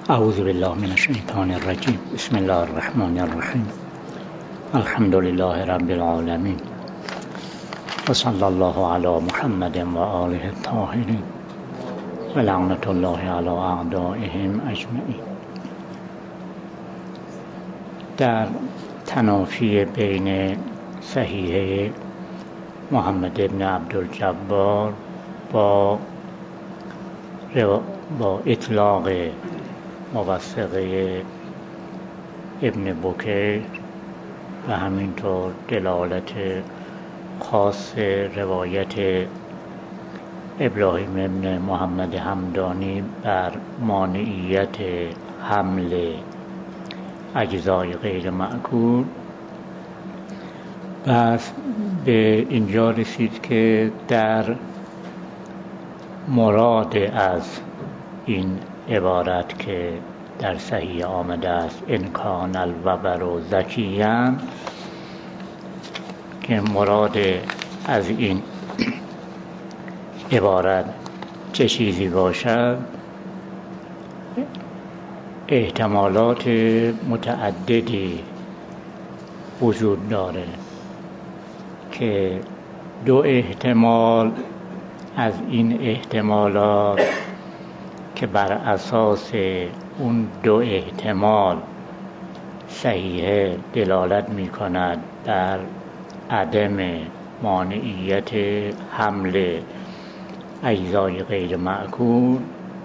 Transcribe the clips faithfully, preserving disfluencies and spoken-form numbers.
اعوذ بالله من الشیطان الرجیم. بسم الله الرحمن الرحیم. الحمد لله رب العالمین و صلی الله علی محمد و آله الطاهرین و لعنت الله علی اعدائهم اجمعین. در تنافی بین صحیحه محمد ابن عبدالجبار با با اطلاق موثقه ابن بکیر و همینطور دلالت خاص روایت ابراهیم ابن محمد همدانی بر مانعیت حمل اجزای غیر مأکول، بس به اینجا رسید که در مراد از این عبارت که در صحیح آمده است ان کان الوبر زکیاً، که مراد از این عبارت چه چیزی باشد، احتمالات متعددی وجود داره که دو احتمال از این احتمالات که بر اساس اون دو احتمال صحیحه دلالت می کند در عدم مانعیت حمل اجزای غیر مأکول،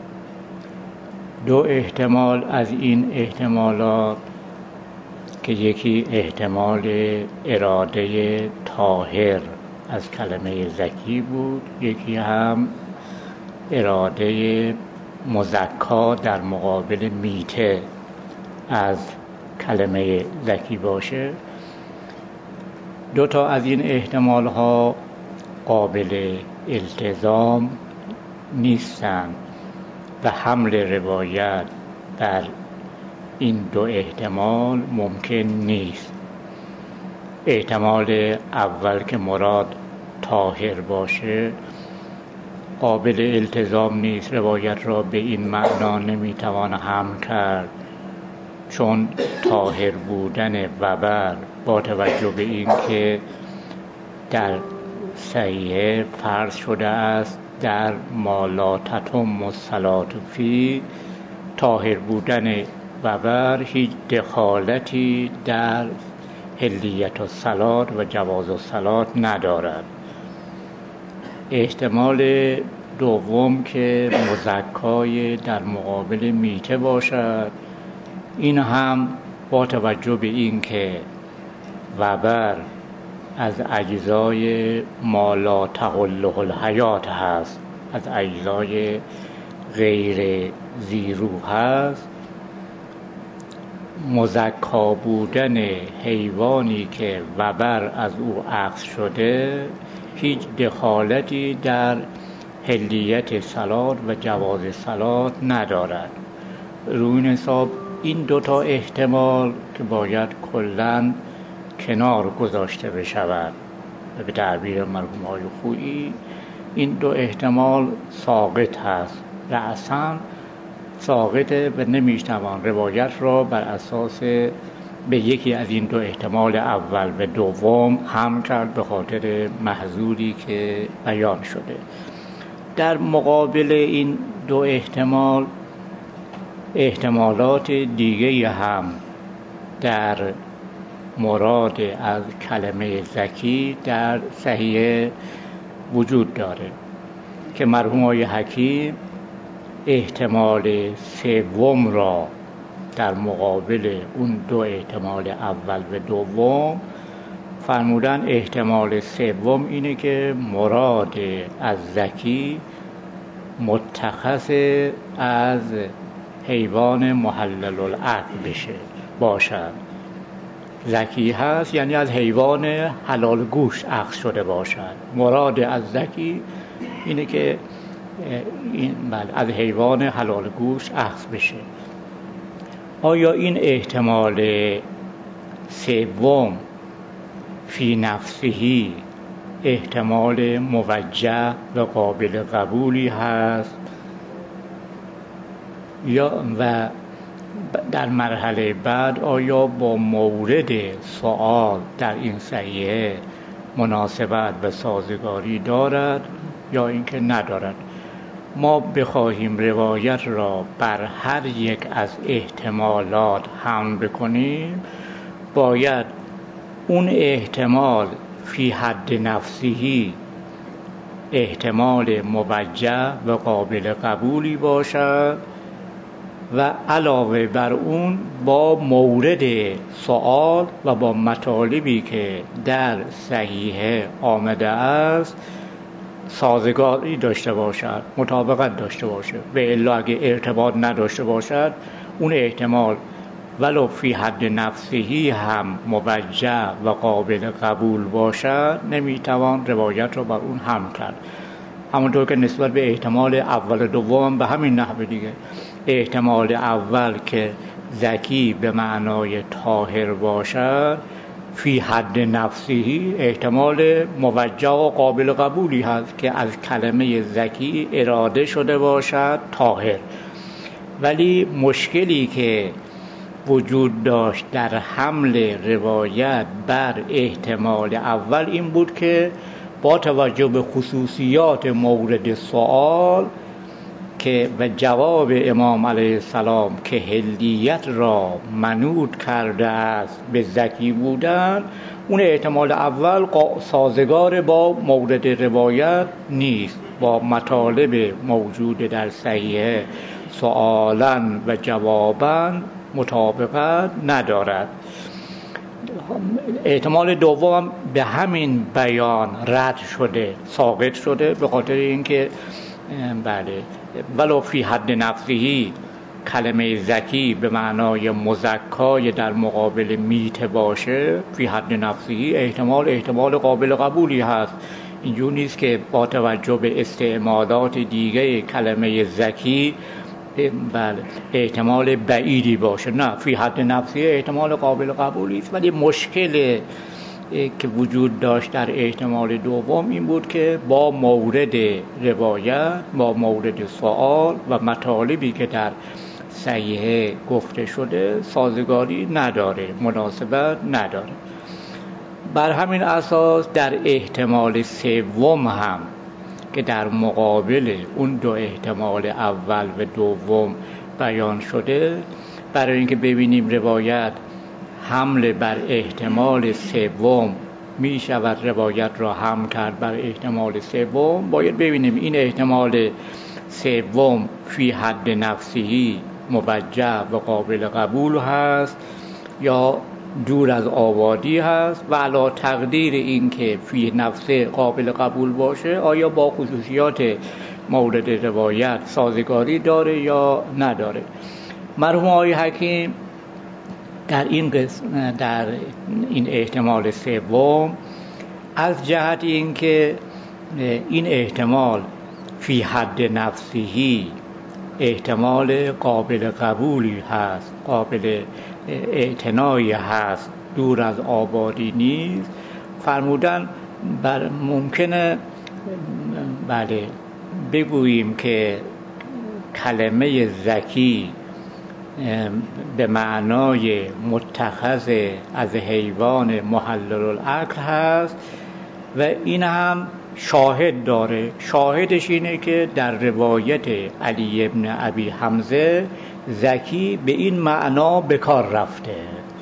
دو احتمال از این احتمالات که یکی احتمال اراده طاهر از کلمه زکی بود، یکی هم اراده مزکا در مقابل میته از کلمه زکی باشه. دو تا از این احتمال ها قابل التزام نیستند و حمل روایت بر این دو احتمال ممکن نیست. احتمال اول که مراد طاهر باشه قابل التزام نیست، روایت را به این معنا نمیتوان حمل کرد، چون طاهر بودن وبر با توجه به این که در صحیحه فرض شده است در ما لا تتم الصلاة فی، طاهر بودن وبر هیچ دخالتی در حلیت الصلاة و جواز الصلاة ندارد. احتمال دوم که مزکای در مقابل میته باشد، این هم با توجه به این که وبر از اجزای ما لا تحله الحیات هست، از اجزای غیر ذی‌روح هست، مزکا بودن حیوانی که وبر از او اخذ شده هیچ دخالتی در حلیت صلات و جواز صلات ندارد. روی این حساب این دوتا احتمال که باید کلاً کنار گذاشته بشود و به تعبیر مرحوم های خویی این دو احتمال ساقط هست، رأساً ساقطه و نمیشتوان روایت را بر اساس به یکی از این دو احتمال اول و دوم حمل کرد به خاطر محذوری که بیان شده. در مقابل این دو احتمال احتمالات دیگه هم در مراد از کلمه زکی در صحیح وجود داره که مرحوم های حکیم احتمال سوم را در مقابل اون دو احتمال اول و دوم فرمودن احتمال سوم اینه که مراد از زکی متخذ از حیوان محلل العقل بشه باشد. زکی هست یعنی از حیوان حلال گوشت اخذ شده باشد. مراد از زکی اینه که این بله از حیوان حلال گوشت اخذ بشه. آیا این احتمال سوم فی نفسهی احتمال موجه و قابل قبولی هست یا و در مرحله بعد آیا با مورد سوال در این صحیحه مناسبت و سازگاری دارد یا اینکه ندارد. ما بخواهیم روایت را بر هر یک از احتمالات حمل بکنیم، باید اون احتمال فی حد نفسهی احتمال موجه و قابل قبولی باشد و علاوه بر اون با مورد سوال و با مطالبی که در صحیحه آمده است سازگاری داشته باشد، مطابقت داشته باشد. و الا اگه ارتباط نداشته باشد، اون احتمال ولو فی حد نفسهی هم موجه و قابل قبول باشد، نمیتوان روایت را بر اون حمل کرد. همونطور که نسبت به احتمال اول و دوم به همین نحوه دیگه. احتمال اول که ذکی به معنای طاهر باشد، فی حد نفسهی احتمال موجه و قابل قبولی هست که از کلمه ذکی اراده شده باشد طاهر. ولی مشکلی که وجود داشت در حمل روایت بر احتمال اول این بود که با توجه به خصوصیات مورد سوال که و جواب امام علیه السلام که حلیت را منوط کرده است به ذکی بودن، اون احتمال اول سازگار با مورد روایت نیست، با مطالب موجود در صحیحه سؤالن و جوابن مطابقت ندارد. احتمال دوم به همین بیان رد شده، ساقط شده، به خاطر اینکه بله ولو فی حد نفسهی کلمه ذکی به معنای مزکای در مقابل میت باشه، فی حد نفسهی احتمال احتمال قابل قبولی هست. اینجور نیست که با توجه به استعمالات دیگه کلمه ذکی بله احتمال بعیدی باشه، نه، فی حد نفسی احتمال قابل قبولی است. ولی مشکل که وجود داشت در احتمال دوم این بود که با مورد روایت، با مورد سوال و مطالبی که در صحیحه گفته شده سازگاری نداره، مناسبت نداره. بر همین اساس در احتمال سوم هم که در مقابل اون دو احتمال اول و دوم بیان شده، برای اینکه ببینیم روایت حمل بر احتمال سوم می شود روایت را حمل کرد بر احتمال سوم، باید ببینیم این احتمال سوم فی حد نفسهی موجه و قابل قبول هست یا دور از آبادی هست، و علی تقدیر این که فی نفسه قابل قبول باشه آیا با خصوصیات مورد روایت سازگاری داره یا نداره. مرحوم آقای حکیم در این قسم، در این احتمال سوم، از جهت اینکه این احتمال فی حد نفسهی احتمال قابل قبولی هست، قابل اعتنایی هست، دور از آبادی نیست، فرمودن بر ممکنه بله بگوییم که کلمه ذکی به معنای متخذ از حیوان محلل العقل هست و این هم شاهد داره. شاهدش اینه که در روایت علی ابن ابی حمزه ذکی به این معنا به کار رفته.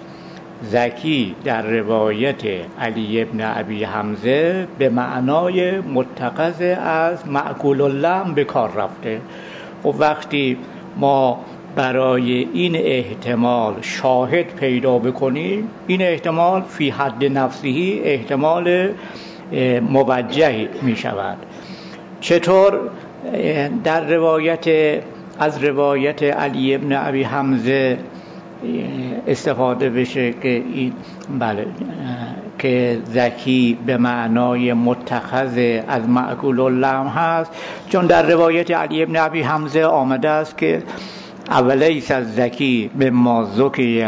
ذکی در روایت علی ابن ابی حمزه به معنای متخذ از مأکول اللحم به کار رفته. و وقتی ما برای این احتمال شاهد پیدا بکنیم، این احتمال فی حد نفسهی احتمال موجه می شود. چطور در روایت از روایت علی ابن ابی حمزه استفاده بشه که این بله که ذکی به معنای متخذ از مأکول اللحم هست؟ چون در روایت علی ابن ابی حمزه آمده است که اولیس از ذکی به مازوکی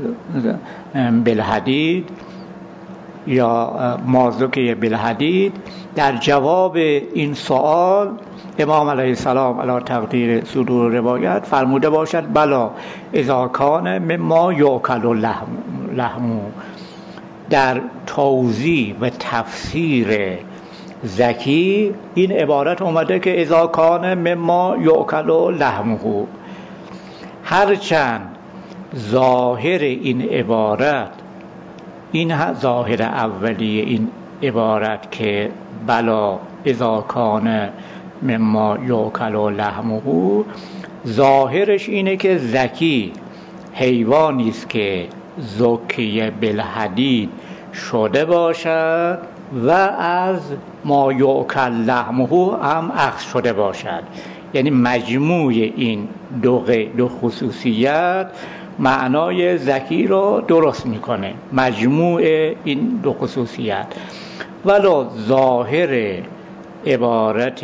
بالحدید یا مازوکی بالحدید. در جواب این سوال امام علیه السلام علی تقدیر صدور روایت فرموده باشد بلا اذا کان مما یؤکل لحم لحمو. در توضیح و تفسیر زکی این عبارت اومده که اذا کان مما یؤکل لحمه، هرچند ظاهر این عبارت، این ظاهر اولی این عبارت که بلا اذا کان مما یؤکل لحمه، ظاهرش اینه که زکی حیوانی است که زکی بالحدید شده باشد و از ما یؤکل لحمه هم اخذ شده باشد. یعنی مجموع این دو, دو خصوصیت معنای زکی رو درست میکنه، مجموع این دو خصوصیت. ولو ظاهر عبارت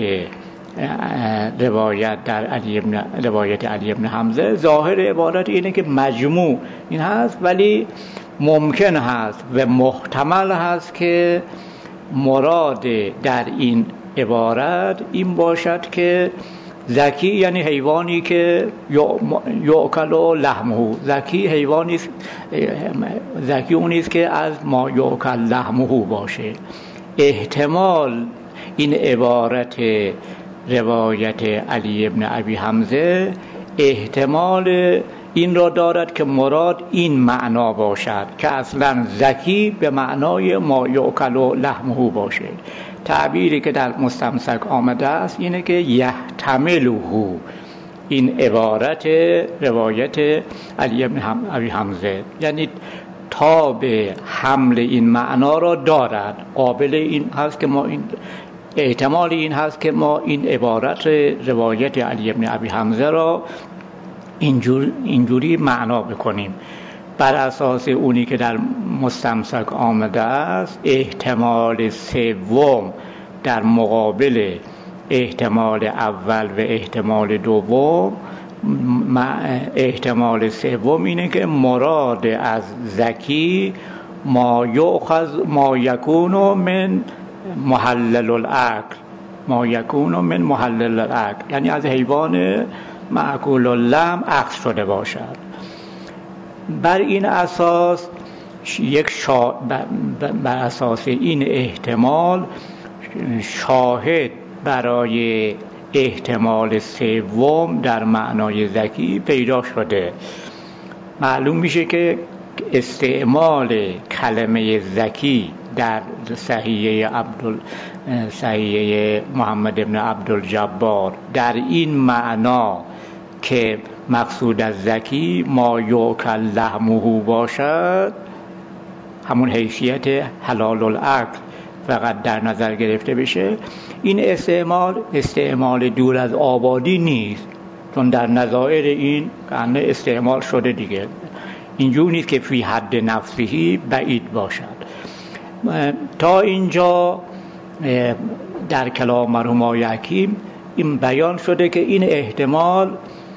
روایت در علی ابن روایت علی ابن حمزه، ظاهر عبارت اینه که مجموع این هست، ولی ممکن هست و محتمل هست که مراد در این عبارت این باشد که زکی یعنی حیوانی که یؤکل لحمه، زکی حیوانی است، زکی اونی است که از ما یؤکل لحمه باشه. احتمال این عبارت روایت علی ابن ابی حمزه احتمال این را دارد که مراد این معنا باشد که اصلا زکی به معنای ما یؤکل لحمه باشه. تعبیری که در مستمسک آمده است اینه که یحتمله، این عبارت روایت علی ابن ابی حمزه یعنی تا به حمل این معنا را دارد، قابل این هست که ما این احتمال این هست که ما این عبارت روایت علی ابن ابی حمزه را اینجور اینجوری معنا بکنیم. بر اساس اونی که در مستمسک آمده است، احتمال سوم در مقابل احتمال اول و احتمال دوم، احتمال سوم اینه که مراد از زکی ما یؤخذ ما یکون من محلل العقل، ما یکون من محلل العقل، یعنی از حیوان معقول اللحم اخذ شده باشد. بر این اساس یک شا... بر اساس این احتمال شاهد برای احتمال سوم در معنای زکی پیدا شده. معلوم میشه که استعمال کلمه زکی در صحیحه عبدال صحیحه محمد ابن عبدالجبار در این معنا که مقصود از زکی ما یؤکل لحمه باشد، همون حیثیت حلال العقل فقط در نظر گرفته بشه، این استعمال استعمال دور از آبادی نیست، چون در نظائر این کنه استعمال شده دیگه. اینجور نیست که فی حد نفسهی بعید باشد. تا اینجا در کلام مرحوم آقای حکیم این بیان شده که این احتمال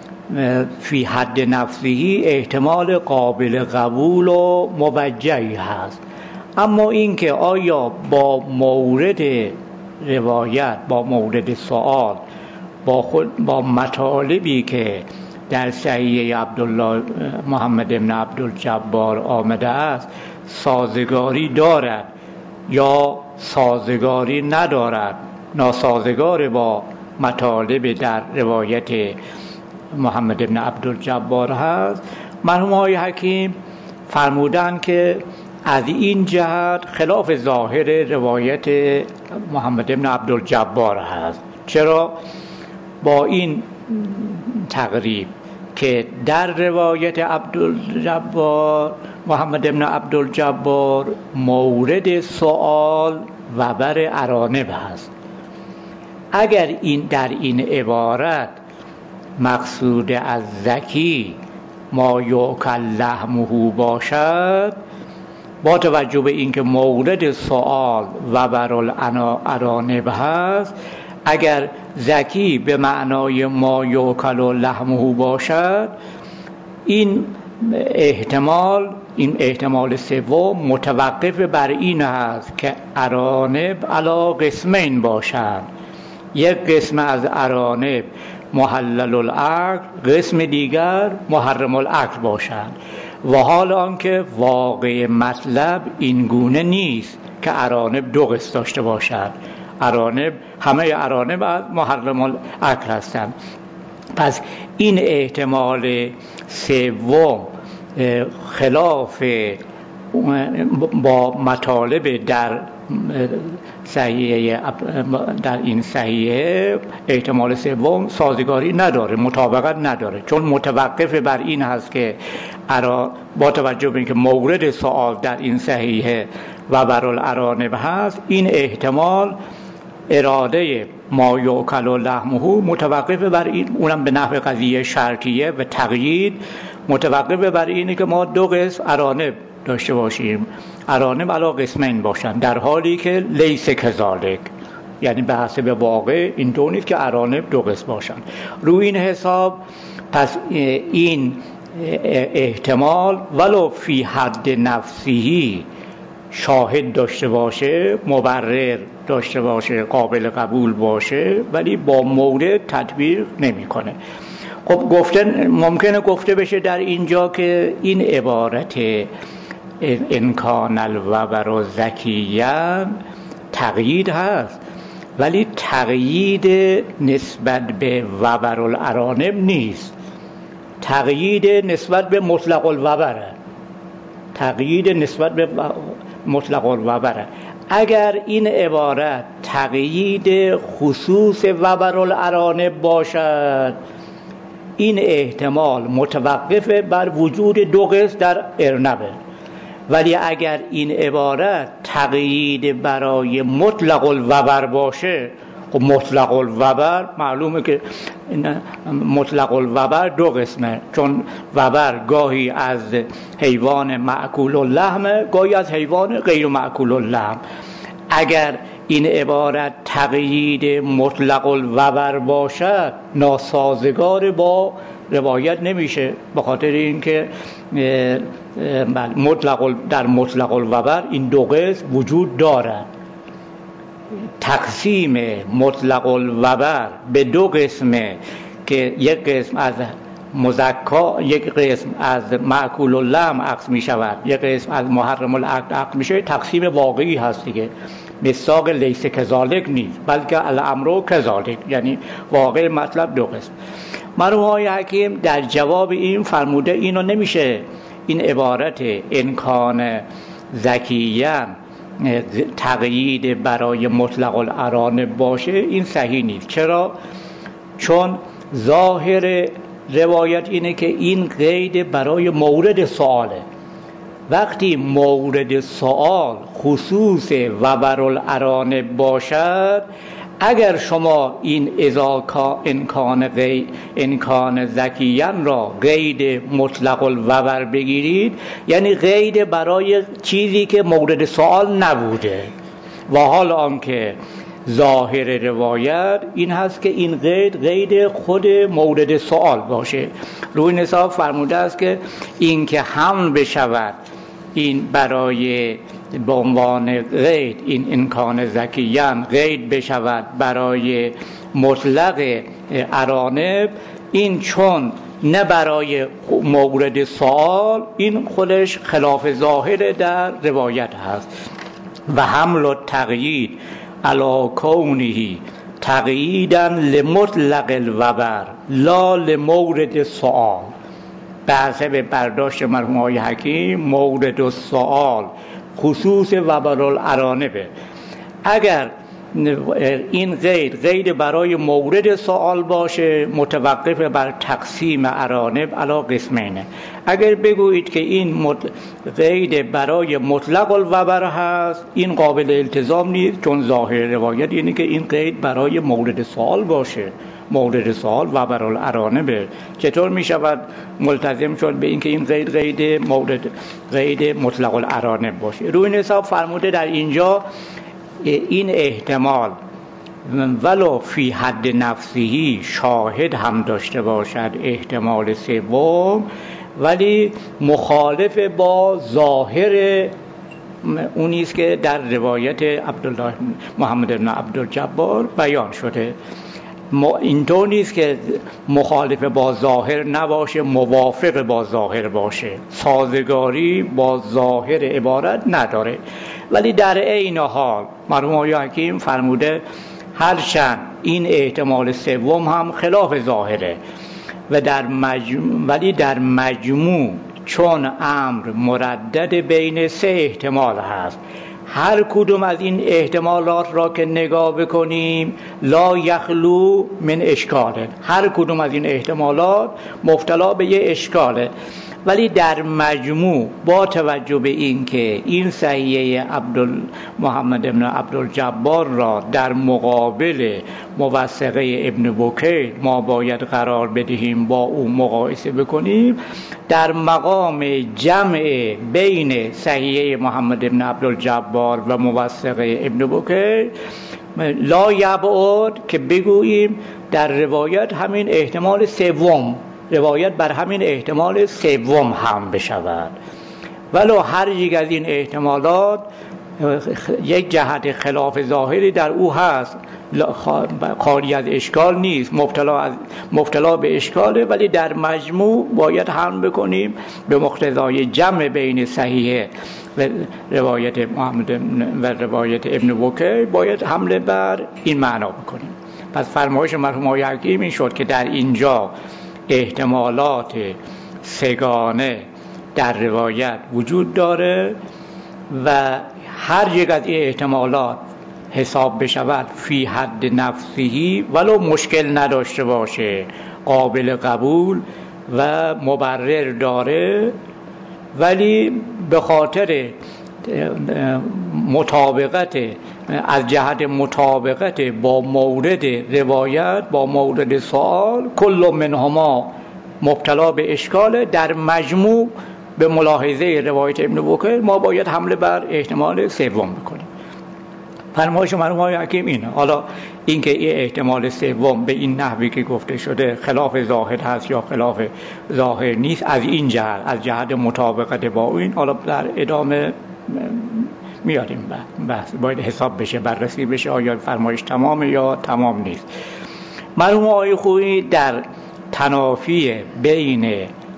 فی حد نفسهی احتمال قابل قبول و موجهی هست. اما این که آیا با مورد روایت، با مورد سوال، با خود با مطالبی که در صحیحه عبدالله محمد ابن عبدالجبار آمده است سازگاری دارد یا سازگاری ندارد، ناسازگار با مطالب در روایت محمد ابن عبدالجبار هست، مرحوم آقای حکیم فرمودند که از این جهت خلاف ظاهر روایت محمد ابن عبدالجبار هست. چرا؟ با این تقریب که در روایت عبدالجبار محمد ابن عبدالجبار مورد سوال و بر ارانب هست. اگر این در این عبارت مقصود از زکی ما یؤکل لحمه باشد، با توجه به اینکه مورد سوال و بر الارانب هست، اگر زکی به معنای ما یؤکل لحمه باشد، این احتمال این احتمال سوم متوقف بر این است که ارانب علی قسمین باشند. یک قسم از ارانب محلل العقل، قسم دیگر محرم العقل باشند. و حال آنکه واقع مطلب این گونه نیست که ارانب دو قسم داشته باشند. ارانب، همه ارانب از محرم العقل هستند. پس این احتمال سوم خلاف با مطالب در صحیحه در این صحیحه احتمال سوم سازگاری نداره، مطابقت نداره، چون متوقف بر این هست که با توجه به اینکه مورد سوال در این صحیحه و برالارانب هست، این احتمال اراده ما یؤکل لحمه متوقف بر این، اونم به نحو قضیه شرطیه و تقیید متوقف بر اینه که ما دو قسم ارانب داشته باشیم، ارانب علا قسمین باشن، در حالی که لیس کذالک، یعنی به حسب واقع اینطور نیست که ارانب دو قسم باشن. روی این حساب پس این احتمال ولو فی حد نفسی شاهد داشته باشه، مبرر داشته باشه، قابل قبول باشه، ولی با مورد تطبیق نمیکنه. خب گفتن ممکنه گفته بشه در اینجا که این عبارت انکان الوبر و زکیًا تقیید هست، ولی تقیید نسبت به وبر الارانب نیست، تقیید نسبت به مطلق الوبره، تقیید نسبت به مطلق الوبره. اگر این عبارت تقیید خصوص وبر الارانب باشد، این احتمال متوقف بر وجود دو قسم در ارنبه. ولی اگر این عبارت تقیید برای مطلق الوبر باشه، خب مطلق الوبر معلومه که مطلق الوبر دو قسمه، چون وبر گاهی از حیوان مأکول اللحم، گاهی از حیوان غیر مأکول اللحم. اگر این عبارت تقیید مطلق الوبر باشد، ناسازگار با روایت نمیشه، به خاطر اینکه مطلق در مطلق الوبر این دو قسم وجود دارد. تقسیم مطلق الوبر به دو قسمه که یک قسم از مزکا، یک قسم از مأکول اللحم عقد می شود، یک قسم از محرم العقد عقد می شود، تقسیم واقعی هست دیگه، مساق لیس کذالک نیست، بلکه الامر کذالک، یعنی واقع مطلب دو قسم. مرحوم آقای حکیم در جواب این فرموده اینو نمیشه این عبارت انکان زکیًا تقیید برای مطلق الارانب باشه، این صحیح نیست. چرا؟ چون ظاهر روایت اینه که این قید برای مورد سؤاله. وقتی مورد سؤال خصوص وبر الارانب باشد، اگر شما این اذا انکان غی انکان زکیًا را قید مطلق الوبر بگیرید، یعنی قید برای چیزی که مورد سؤال نبوده. و حال آنکه ظاهر روایت این هست که این قید قید خود مورد سؤال باشه. روی نصاب فرموده است که این که حمل بشود این برای به عنوان قید، این انکان زکیًا قید بشود برای مطلق ارانب، این چون نه برای مورد سؤال، این خودش خلاف ظاهر در روایت هست. و حمل و تقیید علی کونه تقییداً لمطلق الوبر لا لمورد سؤال. به حسب برداشت مرحوم آقای حکیم مورد سؤال خصوص وبر الارانبه. اگر این قید قید برای مورد سؤال باشه، متوقف بر تقسیم ارانب علی قسمینه. اگر بگویید که این قید برای مطلق الوبر هست، این قابل التزام نیست، چون ظاهر روایت اینه که این قید برای مورد سؤال باشه. مورد سؤال وبر الارانبه، چطور می شود ملتزم شد به اینکه این قید قید مورد قید مطلق الارانب باشه؟ روی نصاب فرموده در اینجا این احتمال ولو فی حد نفسی شاهد هم داشته باشد، احتمال سوم، ولی مخالف با ظاهر اونی است که در روایت عبدالله محمد بن عبدالجبار بیان شده. اینطور نیست که مخالف با ظاهر نباشه، موافق با ظاهر باشه، سازگاری با ظاهر عبارت نداره. ولی در عین حال مرحوم آقای حکیم فرموده هرچند این احتمال سوم هم خلاف ظاهره و در مجموع، ولی در مجموع چون امر مردد بین سه احتمال هست، هر کدوم از این احتمالات را که نگاه بکنیم لا یخلو من اشکاله، هر کدوم از این احتمالات مبتلا به یه اشکاله، ولی در مجموع با توجه به این که این صحیحه عبد محمد ابن عبدالجبار را در مقابل موثقه ابن بکیر ما باید قرار بدهیم، با او مقایسه بکنیم، در مقام جمع بین صحیحه محمد ابن عبدالجبار و موثقه ابن بکیر لا یبعد که بگوییم در روایت همین احتمال سوم روایت بر همین احتمال سوم هم بشود، ولو هر یک از این احتمالات یک جهت خلاف ظاهری در او هست، خالی از اشکال نیست، مبتلا از مبتلا به اشکاله، ولی در مجموع باید حمل بکنیم به مقتضای جمع بین صحیح و روایت محمد و روایت ابن بکیر باید حمله بر این معنا بکنیم. پس فرمایش مرحوم آقای حکیم این شد که در اینجا احتمالات سگانه در روایت وجود داره و هر یک از این احتمالات حساب بشود فی حد نفسهی ولو مشکل نداشته باشه قابل قبول و مبرر داره، ولی به خاطر مطابقت از جهت مطابقت با مورد روایت با مورد سوال کل منهما مبتلا به اشکال، در مجموع به ملاحظه روایت ابن بکیر ما باید حمله بر احتمال سوم بکنیم. فرمایش مرحوم آقای حکیم اینه. حالا اینکه این احتمال سوم به این نحوی که گفته شده خلاف ظاهر هست یا خلاف ظاهر نیست، از این جهت از جهت مطابقت با این حالا در ادامه میاریم بحث باید حساب بشه، بررسی بشه آیا فرمایش تمام یا تمام نیست. مرحوم آقای خویی در تنافی بین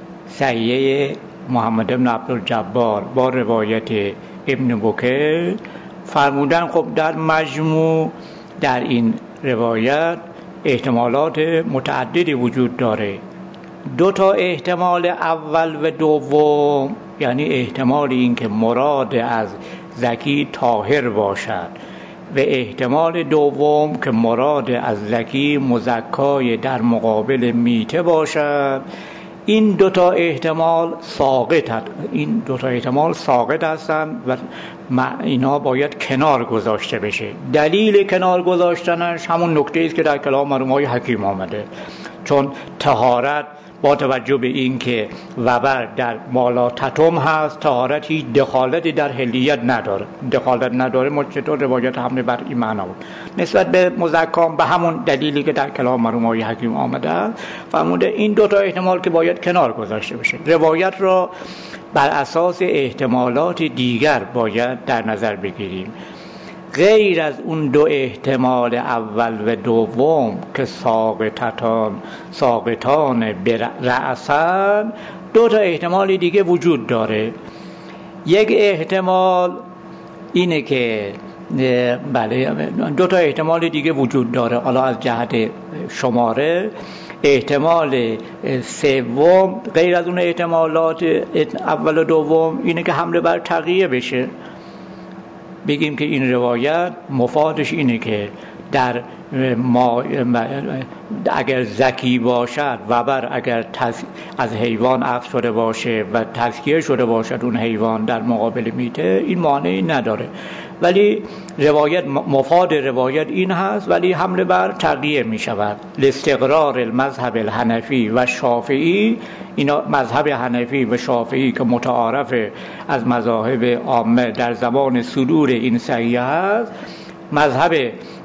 صحیحه محمد بن عبدالجبار با روایت ابن بکیر فرمودن خب در مجموع در این روایت احتمالات متعددی وجود داره. دو تا احتمال اول و دوم، یعنی احتمال این که مراد از زکی طاهر باشد و احتمال دوم که مراد از زکی مزکای در مقابل میته باشد، این دو تا احتمال ساقط هست. این دو تا احتمال ساقط هستند و اینا باید کنار گذاشته بشه. دلیل کنار گذاشتنش همون نکته است که در کلام مرحوم آقای حکیم آمده، چون طهارت با توجه به این که وبر در مالا تتم هست، طهارت هیچ دخالتی در حلیت نداره، دخالت نداره ما چطور روایت حمله بر این معنا بود نسبت به مزکام به همون دلیلی که در کلام مرحوم آقای حکیم آمده است. فرموده این دو تا احتمال که باید کنار گذاشته بشه، روایت را بر اساس احتمالات دیگر باید در نظر بگیریم، غیر از اون دو احتمال اول و دوم که ساقطان ساقطان برأسن، دو تا احتمال دیگه وجود داره. یک احتمال اینه که بله دو تا احتمال دیگه وجود داره. حالا از جهت شماره احتمال سوم غیر از اون احتمالات اول و دوم اینه که حمله بر تقیه بشه، بگیم که این روایت مفادش اینه که در ما اگر زکی باشد وبر اگر از حیوان اخذ شده باشه و تزکیه شده باشد اون حیوان در مقابل میته، این مانعی نداره، ولی روایت مفاد روایت این هست ولی حمله بر تقیه می شود. لاستقرار المذهب الحنفی و شافعی، اینا مذهب حنفی و شافعی که متعارف از مذاهب عامه در زمان صدور این صحیحه هست، مذهب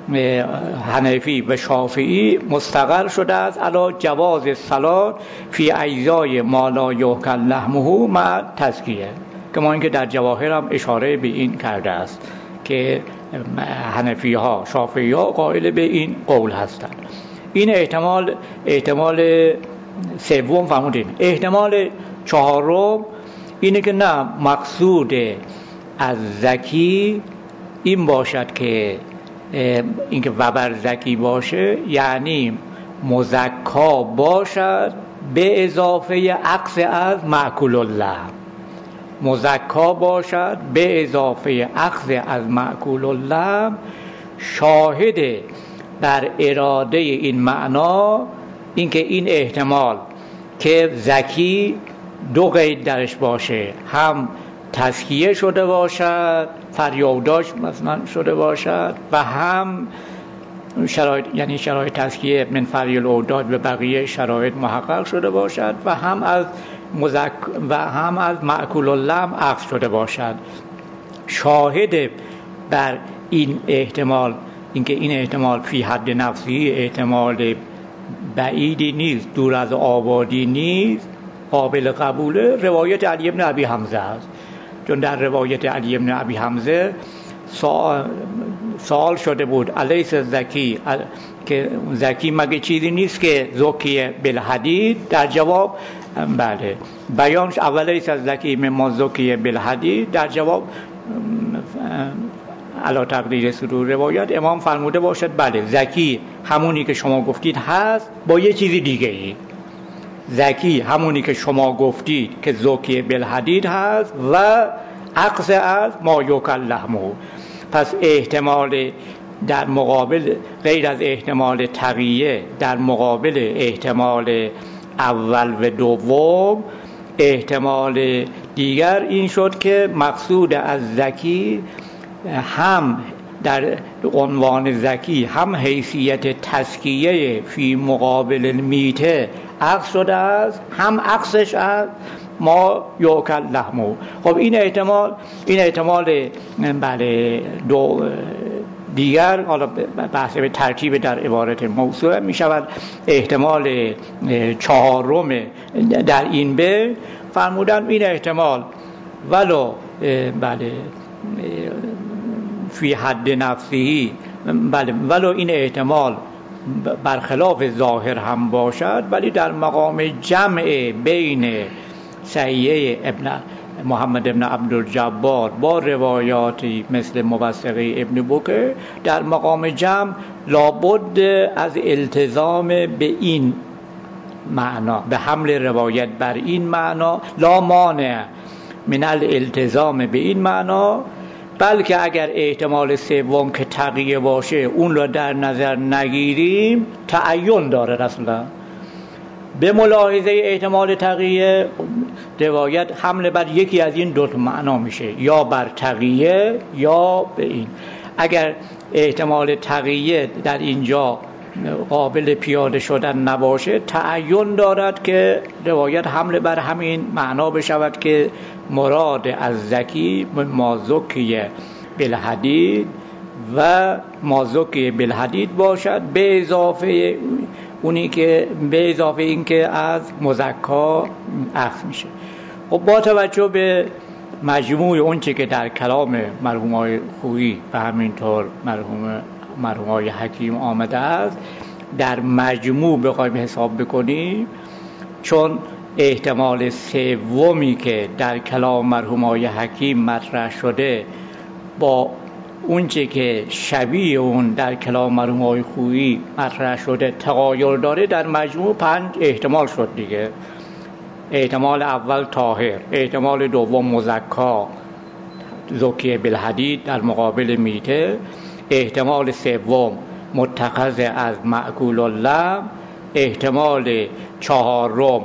حنفی و شافعی مستقر شده است علی جواز الصلاة فی اجزای ما لا یؤکل لحمه مع تزکیه. کما اینکه در جواهر هم اشاره به این کرده است که حنفی ها شافعی ها قائل به این قول هستند. این احتمال احتمال سوم فرمودیم. احتمال چهارم اینه که نه، مقصود از زکی این باشد که اینکه وبر زکی باشه یعنی مزکا باشد به اضافه عکس از مأکول اللحم، مزکا باشد به اضافه عکس از مأکول اللحم. شاهد بر اراده این معنا اینکه این احتمال که زکی دو قید درش باشه، هم تزکیه شده باشد، فریاداش مثلا شده باشد، و هم شرایط یعنی شرایط تزکیه من فریاداش به بقیه شرایط محقق شده باشد، و هم از مزک و هم از مأکول اللحم عکس شده باشد. شاهد بر این احتمال اینکه این احتمال فی حد نفسی احتمال بعیدی نیست، دور از آبادی نیست، قابل قبوله، روایت علی بن ابی حمزه است. چون در روایت علی بن ابی حمزه سوال, سوال شده بود الیس زکی، که زکی مگه چیزی نیست که زکیه بالحدید؟ در جواب بله. بیانش اولیس از زکی مما زکیه بالحدید، در جواب علا تقدیر سرور روایت امام فرموده باشد بله، زکی همونی که شما گفتید هست با یه چیزی دیگه ای. زکی همونی که شما گفتید که زکی بالحدید هست و عکس از ما یوکل لحمه. پس احتمال در مقابل غیر از احتمال تقیه، در مقابل احتمال اول و دوم، احتمال دیگر این شد که مقصود از زکی هم در عنوان زکی هم حیثیت تزکیه فی مقابل میته عکس شده است، هم عکسش از ما یوکل لحمه. خب این احتمال این احتمال بله دو دیگر، حالا بحث به ترتیب در عبارت موصوله می شود احتمال چهارم در این به فرمودن این احتمال ولو بله فی حد نفسی، بله ولو این احتمال برخلاف ظاهر هم باشد، ولی در مقام جمع بین صحیحه ابن محمد ابن عبدالجبار با روایاتی مثل موثقه ابن بکر، در مقام جمع لابد از التزام به این معنا، به حمل روایت بر این معنا، لا مانع من الالتزام به این معنا. بلکه اگر احتمال سوم که تقیه باشه اون رو در نظر نگیریم تعین داره اصلا. به ملاحظه احتمال تقیه روایت حمل بر یکی از این دو تا معنا میشه، یا بر تقیه یا به این. اگر احتمال تقیه در اینجا قابل پیاده شدن نباشه تعین دارد که روایت حمل بر همین معنا بشود که مراد از زکی مازوکی بالحدید و مازوکی بالحدید باشد، به اضافه اونی که به اضافه این که از مزکا اخذ میشه. خب با توجه به مجموع اون چه که در کلام مرحومای خویی و همینطور مرحوم مرحومای حکیم آمده است، در مجموع بخوایم حساب بکنیم، چون احتمال سومی که در کلام مرحومای حکیم مطرح شده با اونچه که شبیه اون در کلام مرحومای خویی مطرح شده تغایر داره، در مجموع پنج احتمال شد دیگه. احتمال اول طاهر، احتمال دوم مزکا زکیه بالحدید در مقابل میته، احتمال سوم متخذ از مأکول اللحم، احتمال چهارم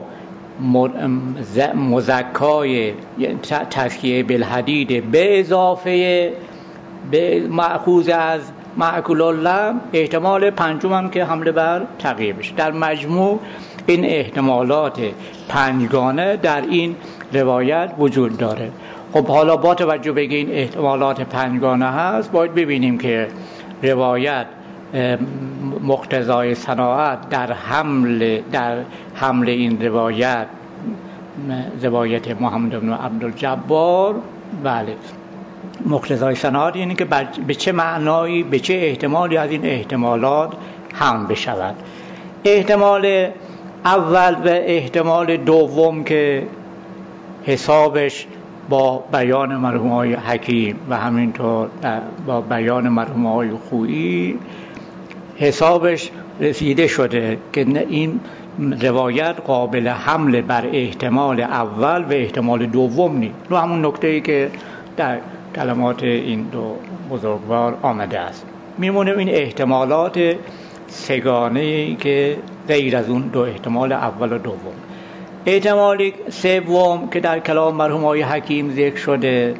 مزکای تزکیه بالحدید به اضافه به مأخوذ از مأکول اللحم، احتمال پنجم هم که حمله بر تقیه بشه. در مجموع این احتمالات پنجگانه در این روایت وجود داره. خب حالا با توجه به این احتمالات پنجگانه هست، باید ببینیم که روایت مقتضای صناعت در حمل در حمل این روایت روایت محمد بن عبدالجبار، بله، مقتضای سند اینه که به چه معنایی، به چه احتمالی از این احتمالات حمل بشود. احتمال اول و احتمال دوم که حسابش با بیان مرحوم آقای حکیم و همینطور با بیان مرحوم آقای خویی حسابش رسیده شده که این روایت قابل حمل بر احتمال اول و احتمال دوم نیست. رو همون نکته‌ای که در کلمات این دو بزرگوار آمده است. میمونه این احتمالات سگانه‌ای که غیر از اون دو احتمال اول و دوم. احتمال سوم که در کلام مرحوم آقای حکیم ذکر شده،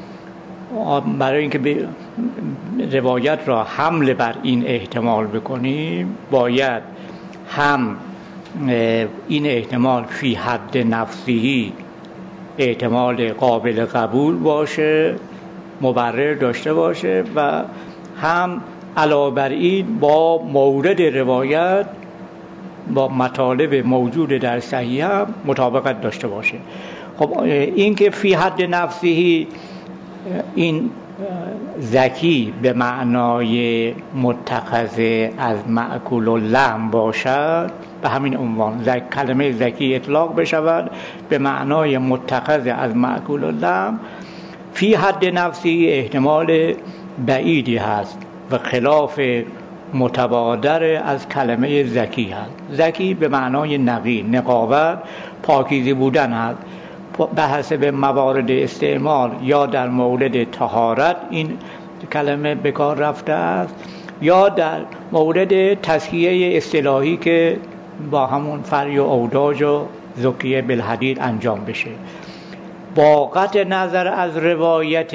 برای اینکه روایت را حمل بر این احتمال بکنیم باید هم این احتمال فی حد نفسی احتمال قابل قبول باشه، مبرر داشته باشه، و هم علاوه بر این با مورد روایت، با مطالب موجود در صحیح هم مطابقت داشته باشه. خب این که فی حد نفسی، این ذکی به معنای متخذ از مأکول اللحم باشد، به همین عنوان زک، کلمه ذکی اطلاق بشود به معنای متخذ از مأکول اللحم، فی حد نفسی احتمال بعیدی هست و خلاف متبادر از کلمه ذکی هست. ذکی به معنای نقی، نقاوت، پاکیزه بودن هست. به حسب موارد استعمال یا در مورد طهارت این کلمه به کار رفته است، یا در مورد تزکیه اصطلاحی که با همون فری و اوداج و زکیه بالحدید انجام بشه. با قطع نظر از روایت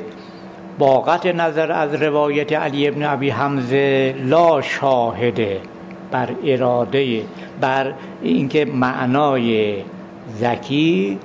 با قطع نظر از روایت علی ابن ابی حمزه لا شاهده بر اراده، بر اینکه معنای ذکی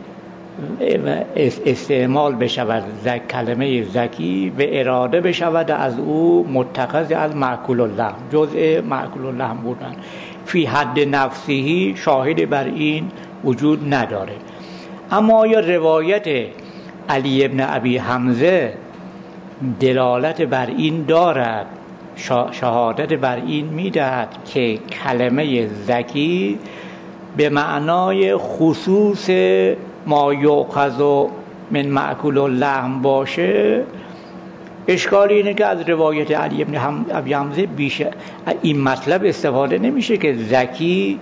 استعمال بشود، زک کلمه ذکی و اراده بشود از او متخذ از مأکول اللحم، جزء مأکول اللحم بودن. فی حد نفسی شاهد بر این وجود نداره. اما یا روایت علی ابن ابی حمزه دلالت بر این دارد، شهادت بر این میدهد که کلمه ذکی به معنای خصوص ما یؤخذ من مأکول اللحم باشه. اشکال اینه که از روایت علی ابن ابی حمزه بیش این مطلب استفاده نمیشه که ذکی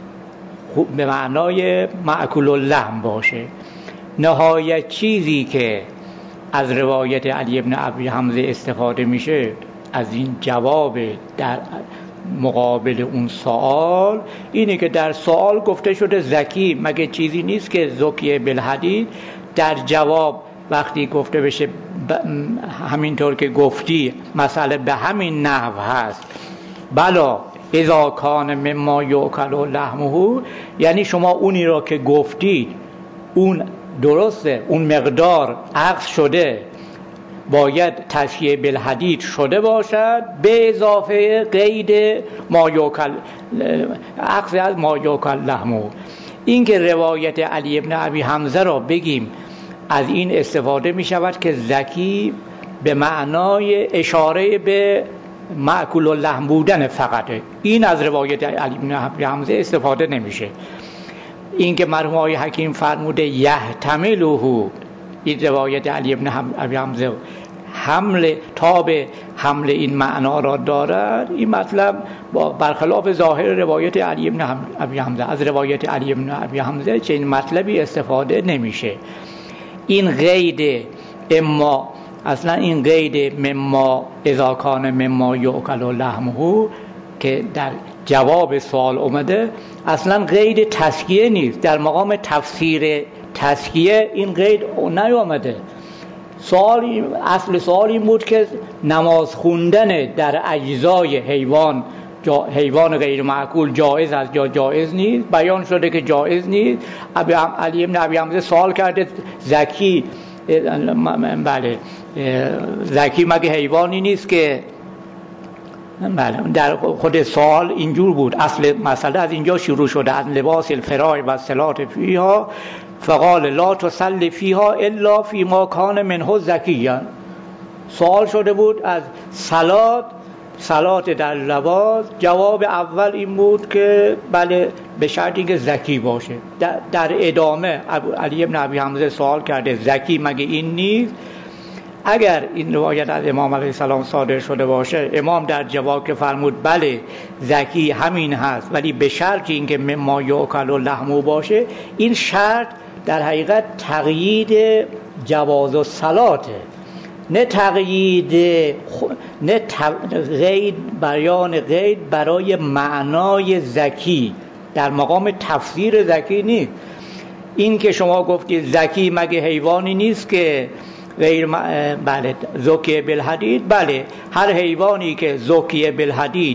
به معنای مأکول اللحم باشه. نهایت چیزی که از روایت علی ابن ابی حمزه استفاده میشه از این جواب در مقابل اون سوال اینه که در سوال گفته شده ذکی مگه چیزی نیست که زکیه بالحدید، در جواب وقتی گفته بشه همینطور که گفتی مسئله به همین نحو هست، بلا اذا کان مما یؤکل لحمه، یعنی شما اونی را که گفتی اون درسته، اون مقدار عقص شده، باید تزکیه بالحدید شده باشد به اضافه قید ما یؤکل، عقص از ما یؤکل لحمه. این که روایت علی ابن ابی حمزه را بگیم از این استفاده می شود که ذکی به معنای اشاره به مأکول اللحم بودن فقط، این از روایت علی ابن ابی حمزه استفاده نمیشه. این که مرحوم آقای حکیم فرموده یحتمله، این روایت علی ابن ابی حمزه حمل تاب حمل این معنا را دارد، این مطلب برخلاف ظاهر روایت علی ابن ابی حمزه، از روایت علی ابن ابی حمزه چنین مطلبی استفاده نمیشه. این قید اما، اصلا این قید مما اذا کان مما یؤکل لحمه که در جواب سوال اومده، اصلا قید تزکیه نیست، در مقام تفسیر تزکیه این قید نیامده. سوال، اصل سوال این بود که نماز خوندن در اجزای حیوان، حیوان غیر معقول جایز است یا جایز نیست. بیان شده که جایز نیست. علی ابن ابی حمزه سوال کرده ذکی، بله ذکی مگه حیوانی نیست که بله در خود سوال اینجور بود، اصل مسئله از اینجا شروع شده، از لباس الفراش و صلات فیها فقال لا تصلی فیها الا فی ما کان منه زکیا. سوال شده بود از صلات صلات در لباس، جواب اول این بود که بله به شرطی که زکی باشه. در, در ادامه علی ابن ابی حمزه سوال کرده زکی مگه این نیست؟ اگر این روایت از امام علیه السلام صادر شده باشه، امام در جواب که فرمود بله زکی همین هست ولی به شرطی اینکه مما یؤکل و لحمو باشه، این شرط در حقیقت تقیید جواز و صلاته، نه تقیید نه قید بیان قید برای معنای زکی، در مقام تفسیر زکی نیست. این که شما گفتید زکی مگه حیوانی نیست که غیر م... بله زکی بالحدید، بله هر حیوانی که زکی بالحدید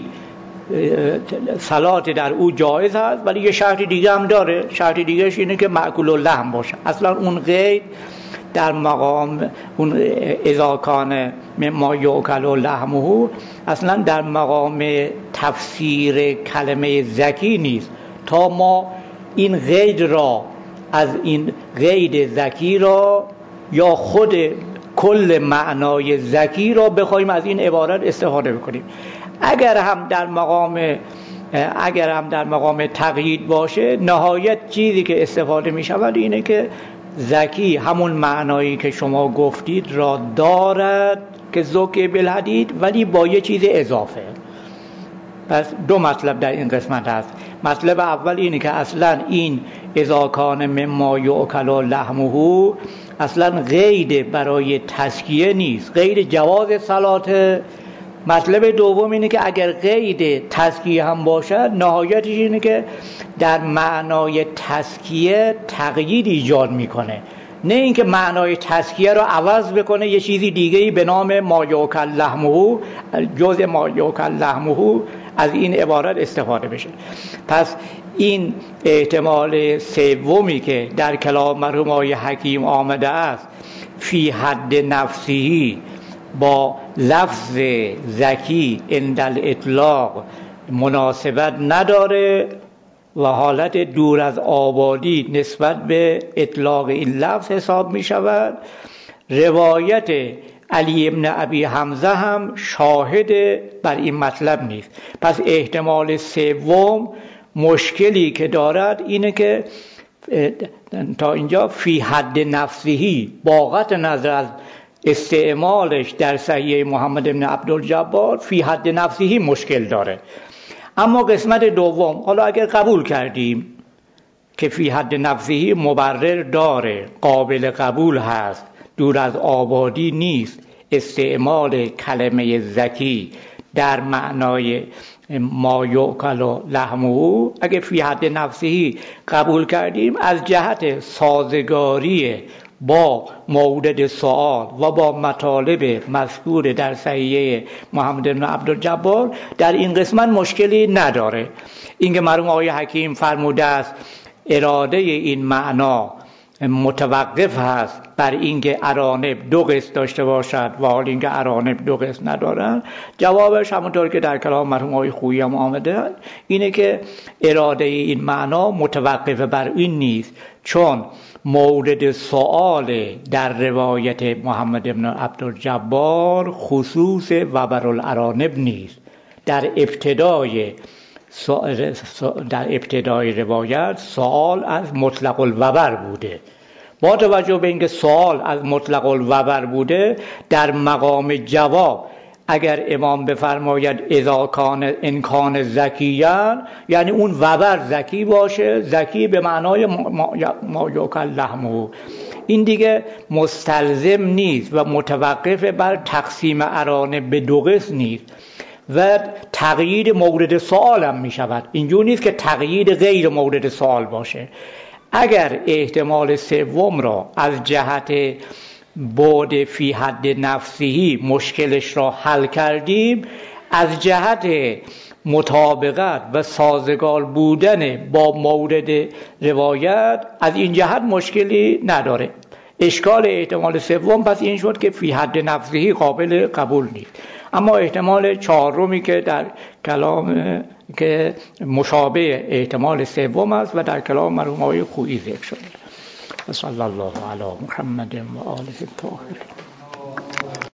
صلات در او جایز هست، ولی یه شرط دیگه هم داره. شرط دیگهش اینه که مأکول اللحم باشه. اصلا اون قید در مقام اون اذا کان مما یؤکل لحمه اصلا در مقام تفسیر کلمه زکی نیست، تا ما این قید را از این قید زکی را یا خود کل معنای زکی را بخوایم از این عبارت استفاده بکنیم. اگر هم در مقام اگر هم در مقام تقیید باشه، نهایت چیزی که استفاده می شود اینه که زکی همون معنایی که شما گفتید را دارد که زکی بالحدید، ولی با یه چیز اضافه. پس دو مطلب در این قسمت هست. مطلب اول اینه که اصلا این اذا کان مما یؤکل لحمه اصلا قید برای تزکیه نیست، قید جواز صلاته. مطلب دوم اینه که اگر قید تزکیه هم باشد، نهایتش اینه که در معنای تزکیه تقیید ایجاد میکنه، نه اینکه معنای تزکیه رو عوض بکنه یه چیزی دیگه‌ای به نام ما یؤکل لحمه، جزء ما یؤکل لحمه از این عبارت استفاده بشه. پس این احتمال سومی که در کلام مرحوم آقای حکیم آمده است، فی حد نفسی با لفظ زکی عند الاطلاق مناسبت نداره و حالت دور از آبادی نسبت به اطلاق این لفظ حساب می شود. روایت علی ابن ابی حمزه هم شاهد بر این مطلب نیست. پس احتمال سوم مشکلی که دارد اینه که تا اینجا فی حد نفسهی با قطع نظر از استعمالش در صحیح محمد ابن عبدالجبار فی حد نفسهی مشکل داره. اما قسمت دوم، حالا اگر قبول کردیم که فی حد نفسهی مبرر داره، قابل قبول هست، دور از آبادی نیست، استعمال کلمه زکی در معنای ما یؤکل لحمه، اگه فی حد نفسهی قبول کردیم، از جهت سازگاری با مورد سوال و با مطالب مذکور در صحیح محمد بن عبدالجبار در این قسمت مشکلی نداره. اینکه مرحوم آقای حکیم فرموده است اراده این معنا متوقف هست بر اینکه ارانب دو قسط داشته باشد و حال اینکه ارانب دو قسط ندارن، جوابش همونطور که در کلام مرحوم آقای خویی هم آمده اینه که اراده این معنا متوقف بر این نیست، چون مورد سؤال در روایت محمد بن عبدالجبار خصوص وبر الارانب نیست. در ابتدای در ابتدای روایت سوال از مطلق الوبر بوده. با توجه به اینکه سوال از مطلق الوبر بوده، در مقام جواب اگر امام بفرماید اذا کان ان کان زکیان، یعنی اون وبر زکی باشه، زکی به معنای ما یؤکل لحمه، این دیگه مستلزم نیست و متوقف بر تقسیم ارانب به دو قسم نیست و تقیید مورد سوال هم می شود. اینجور نیست که تقیید غیر مورد سوال باشه. اگر احتمال سوم را از جهت بعد فی حد نفسهی مشکلش را حل کردیم، از جهت مطابقت و سازگار بودن با مورد روایت از این جهت مشکلی نداره. اشکال احتمال سوم پس این شد که فی حد نفسهی قابل قبول نیست. اما احتمال چهارمی که در کلام که مشابه احتمال سوم است و در کلام مرحوم آقای خویی ذکر شده. صلی الله علی محمد و آله الطاهرین.